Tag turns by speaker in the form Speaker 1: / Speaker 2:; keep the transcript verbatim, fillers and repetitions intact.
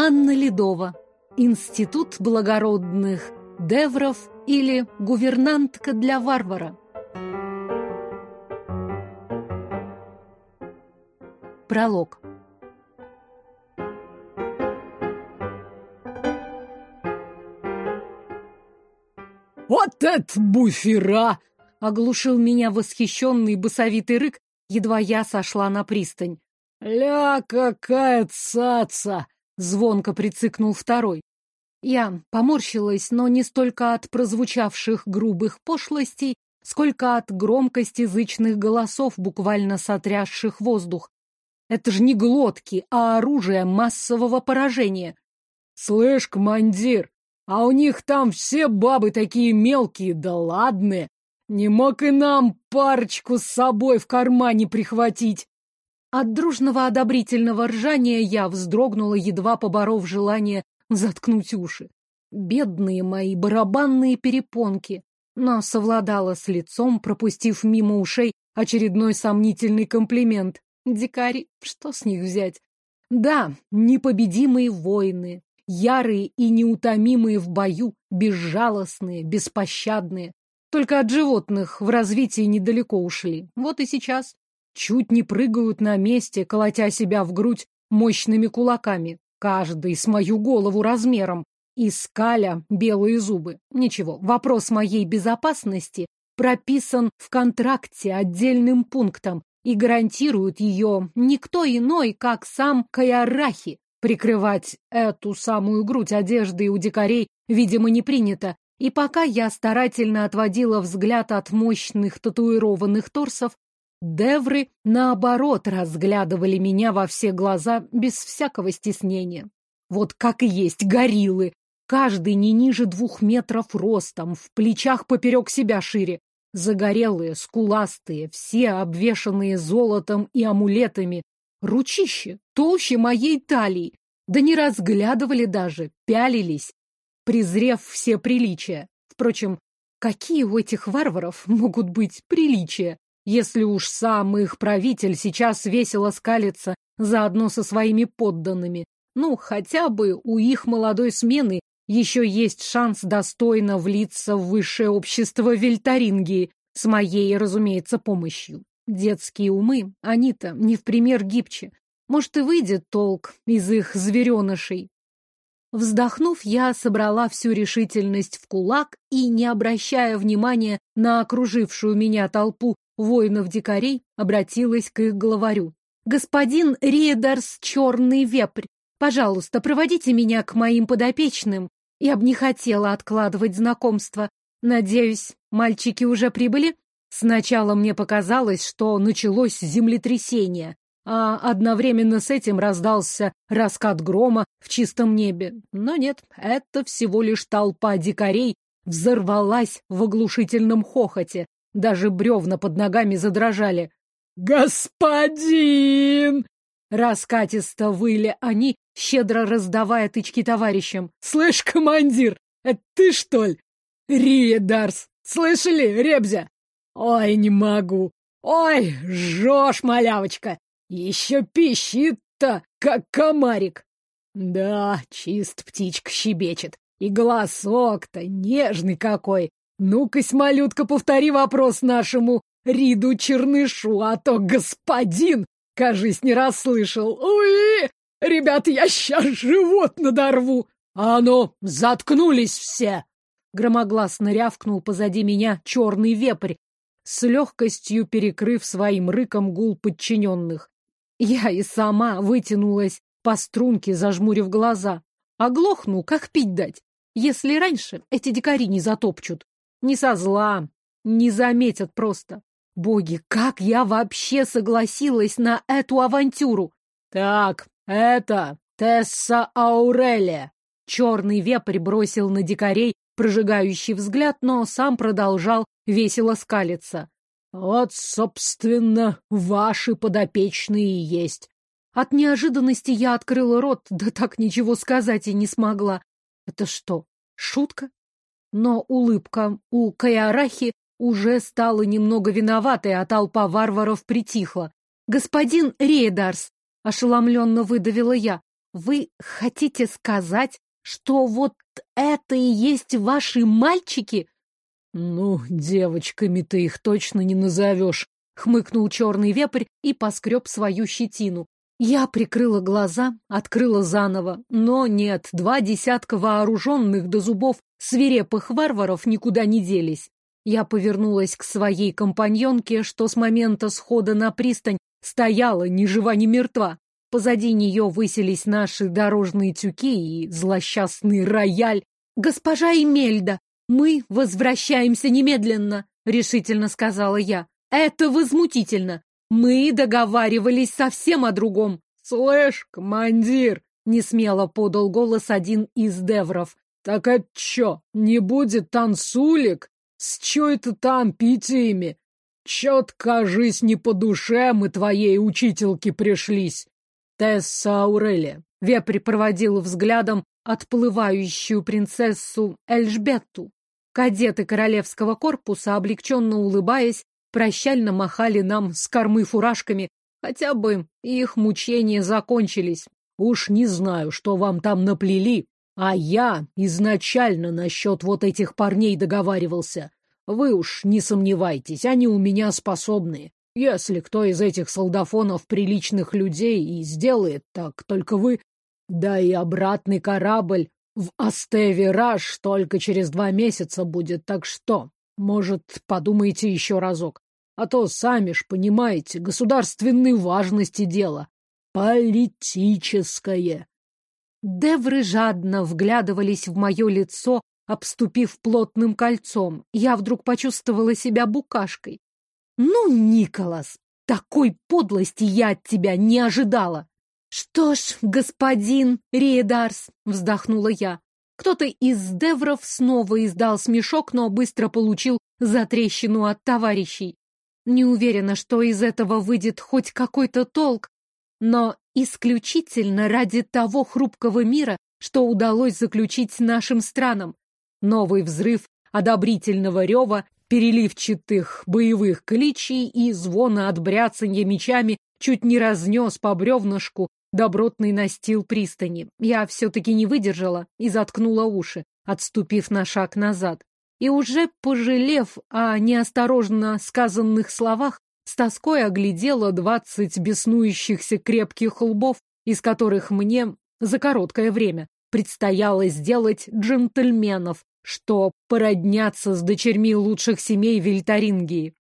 Speaker 1: Анна Ледова. Институт благородных девров или гувернантка для варвара. Пролог.
Speaker 2: «Вот это буфера!»
Speaker 1: — оглушил меня восхищенный басовитый рык, едва я сошла на пристань.
Speaker 2: «Ля, какая цаца!» — звонко прицикнул второй.
Speaker 1: Я поморщилась, но не столько от прозвучавших грубых пошлостей, сколько от громкости зычных голосов, буквально сотрясших воздух. Это же не глотки, а оружие массового поражения.
Speaker 2: «Слышь, командир, а у них там все бабы такие мелкие, да ладные. Не мог и нам парочку с собой в кармане прихватить?»
Speaker 1: От дружного одобрительного ржания я вздрогнула, едва поборов желание заткнуть уши. Бедные мои барабанные перепонки. Но совладала с лицом, пропустив мимо ушей очередной сомнительный комплимент. Дикари, что с них взять? Да, непобедимые воины, ярые и неутомимые в бою, безжалостные, беспощадные. Только от животных в развитии недалеко ушли. Вот и сейчас чуть не прыгают на месте, колотя себя в грудь мощными кулаками, каждый с мою голову размером, и скаля белые зубы. Ничего, вопрос моей безопасности прописан в контракте отдельным пунктом и гарантирует ее никто иной, как сам Каярахи. Прикрывать эту самую грудь одеждой у дикарей, видимо, не принято, и пока я старательно отводила взгляд от мощных татуированных торсов, девры, наоборот, разглядывали меня во все глаза без всякого стеснения. Вот как и есть гориллы, каждый не ниже двух метров ростом, в плечах поперек себя шире. Загорелые, скуластые, все обвешанные золотом и амулетами. Ручище толще моей талии. Да не разглядывали даже, пялились, презрев все приличия. Впрочем, какие у этих варваров могут быть приличия, если уж сам их правитель сейчас весело скалится заодно со своими подданными? Ну, хотя бы у их молодой смены еще есть шанс достойно влиться в высшее общество Вельтарингии, с моей, разумеется, помощью. Детские умы, они-то не в пример гибче. Может, и выйдет толк из их зверенышей. Вздохнув, я собрала всю решительность в кулак и, не обращая внимания на окружившую меня толпу воинов-дикарей, обратилась к их главарю. «Господин Риедарс Черный Вепрь, пожалуйста, проводите меня к моим подопечным. Я бы не хотела откладывать знакомство. Надеюсь, мальчики уже прибыли?» Сначала мне показалось, что началось землетрясение, а одновременно с этим раздался раскат грома в чистом небе. Но нет, это всего лишь толпа дикарей взорвалась в оглушительном хохоте. Даже бревна под ногами задрожали. «Господин!» Раскатисто выли они, щедро раздавая тычки товарищам. «Слышь, командир, это ты, что ли? Риедарс! Слышали, Ребзя? Ой, не могу! Ой, жжешь, малявочка! Еще пищит-то, как комарик!» «Да, чист птичка щебечет, и голосок-то нежный какой! Ну-ка, малютка, повтори вопрос нашему Риду Чернышу, а то господин, кажись, не расслышал. Уи! Ребята, я сейчас живот надорву!» «А ну, заткнулись все!» Громогласно рявкнул позади меня черный вепрь, с легкостью перекрыв своим рыком гул подчиненных. Я и сама вытянулась по струнке, зажмурив глаза. Оглохну, как пить дать, если раньше эти дикари не затопчут. Не со зла, не заметят просто. Боги, как я вообще согласилась на эту авантюру? «Так, это Тесса Аурелия!» Черный вепрь бросил на дикарей прожигающий взгляд, но сам продолжал весело скалиться. «Вот, собственно, ваши подопечные и есть». От неожиданности я открыла рот, да так ничего сказать и не смогла. Это что, шутка? Но улыбка у Каярахи уже стала немного виноватой, а толпа варваров притихла. «Господин Рейдарс!» — ошеломленно выдавила я. Вы хотите сказать, что вот это и есть ваши мальчики?
Speaker 2: Ну, девочками ты их точно не назовешь, хмыкнул черный вепрь и поскреб свою щетину. Я прикрыла глаза, открыла заново, но нет, два десятка вооруженных до зубов свирепых варваров никуда не делись. Я повернулась к своей компаньонке, что с момента схода на пристань стояла ни жива, ни мертва. Позади нее высились наши дорожные тюки и злосчастный рояль. «Госпожа Эмельда, мы возвращаемся немедленно», — решительно сказала я. «Это возмутительно. Мы договаривались совсем о другом». «Слышь, командир!» — несмело подал голос один из девров. «Так это чё, не будет танцулик? С чё это там питьями? Чё-то, кажись, не по душе мы твоей учительке пришлись». «Тесса Аурелия». Вепрь проводил взглядом отплывающую принцессу Эльжбетту. Кадеты королевского корпуса, облегченно улыбаясь, прощально махали нам с кормы фуражками, хотя бы их мучения закончились. Уж не знаю, что вам там наплели, а я изначально насчет вот этих парней договаривался. Вы уж не сомневайтесь, они у меня способные. Если кто из этих солдафонов приличных людей и сделает, так только вы. Да и обратный корабль в Астеве-Раш только через два месяца будет, так что, может, подумайте еще разок. А то, сами ж понимаете, государственной важности дело. Политическое.
Speaker 1: Девры жадно вглядывались в мое лицо, обступив плотным кольцом. Я вдруг почувствовала себя букашкой. «Ну, Николас, такой подлости я от тебя не ожидала!» «Что ж, господин Риедарс», — вздохнула я. Кто-то из девров снова издал смешок, но быстро получил затрещину от товарищей. Не уверена, что из этого выйдет хоть какой-то толк, но исключительно ради того хрупкого мира, что удалось заключить нашим странам. Новый взрыв одобрительного рева, переливчатых боевых кличей и звона от бряцанья мечами чуть не разнес по бревнышку добротный настил пристани. Я все-таки не выдержала и заткнула уши, отступив на шаг назад. И уже пожалев о неосторожно сказанных словах, с тоской оглядела двадцать беснующихся крепких лбов, из которых мне за короткое время предстояло сделать джентльменов, что породнятся с дочерьми лучших семей Вильтарингии.